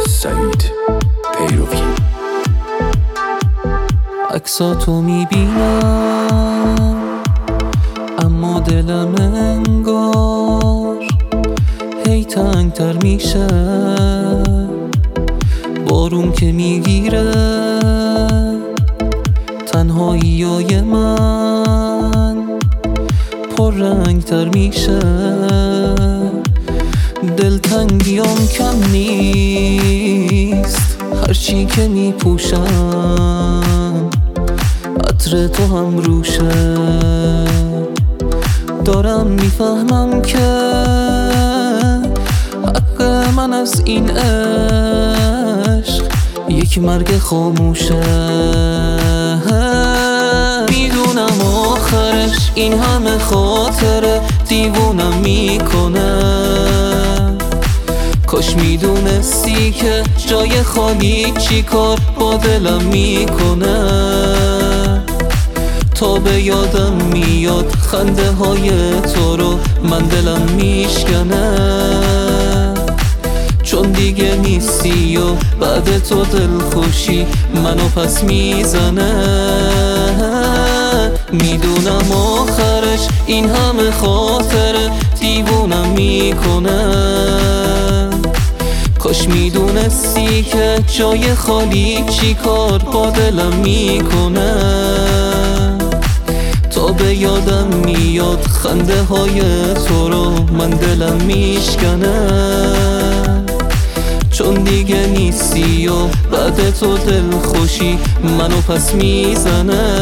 سعید پیروی. عکساتو میبینم اما دلم انگار هی تنگتر میشه. بارون که میگیره تنهاییای من پر رنگتر میشه. دلتنگیام کم نیست، هرچی که میپوشم عطر تو هم روشه. دارم میفهمم که حق من از این عشق یک مرگ خاموشه. میدونم آخرش این همه خاطره دیوونم میکنه. کاش میدونستی که جای خالی چی کار با دلم میکنه. تا به یادم میاد خنده های تو رو من دلم میشکنه. چون دیگه نیستی و بعد تو دلخوشی منو پس میزنه. میدونم آخرش این همه خاطره دیوونم میکنه. کاش میدونستی که جای خالی چی کار با دلم میکنه. تا به یادم میاد خنده های تو رو من دلم میشکنه. چون دیگه نیستی و بعد تو دلخوشی منو پس میزنه.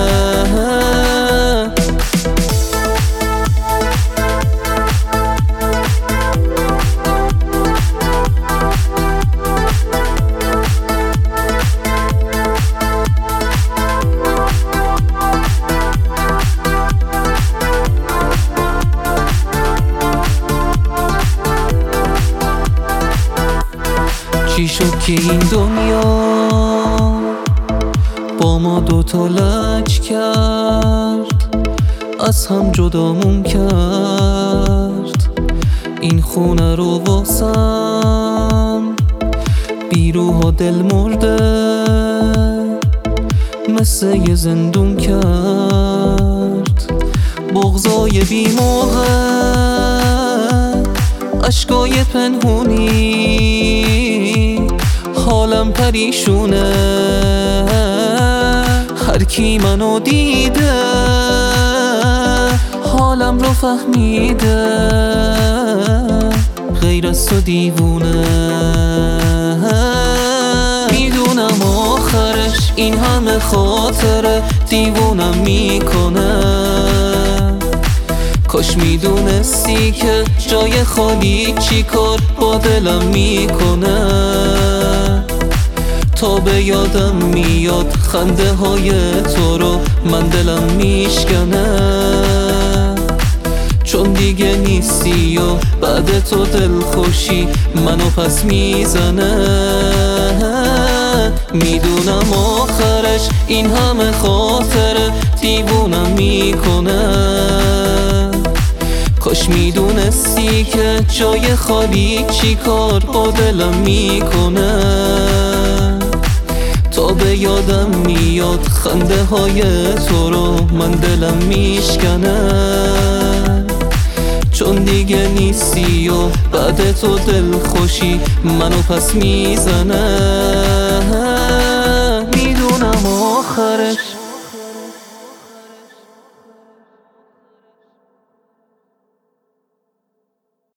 چی شد که این دنیا با ما دوتا لج کرد، از هم جدامون کرد. این خونه رو واسم بی روح و دل مرده مثل یه زندون کرد. بغضای بی موقع، اشکای پنهونی، حالم پریشونه. هر کی منو دیده حالم رو فهمیده، غیر از تو دیوونه. میدونم آخرش این همه خاطره دیوونم میکنه. کاش میدونستی که جای خالی چی کار با دلم میکنه. تا به یادم میاد خنده های تو رو من دلم میشکنه. چون دیگه نیستی و بعد تو دلخوشی منو پس میزنه. میدونم آخرش این همه خاطره دیوونم میکنه. کاش میدونستی که جای خالی چی کار با دلم میکنه. تا به یادم میاد خنده های تو رو من دلم میشکنه. چون دیگه نیستی و بعد تو دلخوشی منو پس میزنه. میدونم آخرش